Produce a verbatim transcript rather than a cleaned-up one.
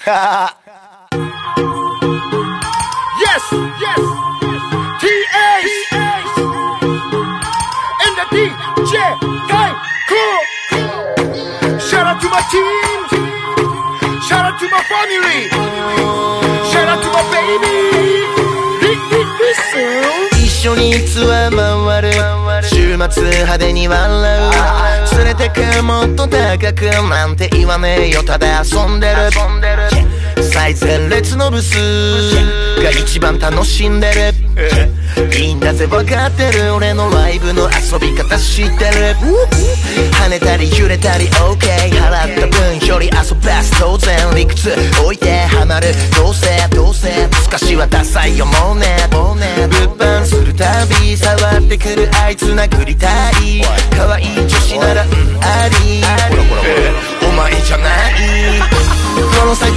Yes, yes, T H and the D J Kai Cool. Shout out to my team. Shout out to my family. Shout out to my baby. Listen. 一緒にツアー回る週末派手に笑う連れてくもっと高くなんて言わねえよただ遊んでる最前列のブスが一番楽しんでるいいんだぜ分かってる俺のライブの遊び方知ってる跳ねたり揺れたり OK 払った分より遊ばす当然理屈置いてハマるどうせどうせ少しはダサいよもうねもうね物販するたび触ってくるあいつ殴りたい可愛い女子ならうんありお前じゃないこの先